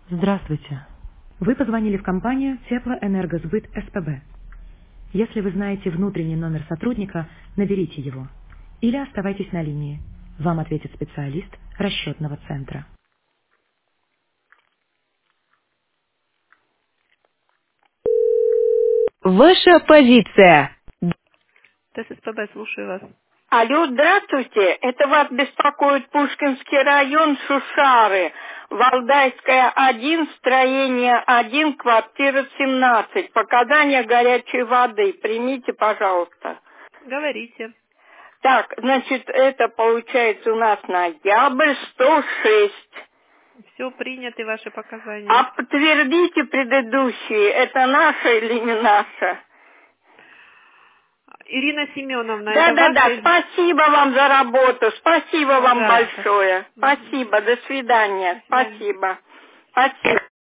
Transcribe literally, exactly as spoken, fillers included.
Здравствуйте. Вы позвонили в компанию Теплоэнергосбыт СПБ. Если вы знаете внутренний номер сотрудника, наберите его. Или оставайтесь на линии. Вам ответит специалист расчетного центра. Ваша позиция. ТССПБ, слушаю вас. Алло, здравствуйте. Это вас беспокоит Пушкинский район, Шушары. Валдайская один, строение один, квартира семнадцать. Показания горячей воды. Примите, пожалуйста. Говорите. Так, значит, это получается у нас ноябрь, сто шесть. Все приняты ваши показания. А подтвердите предыдущие. Это наша или не наша? Ирина Семеновна, это Да-да-да, ваши? спасибо вам за работу, спасибо вам Пожалуйста. большое. Мгм. Спасибо, до До свидания, свидания. спасибо. Спасибо.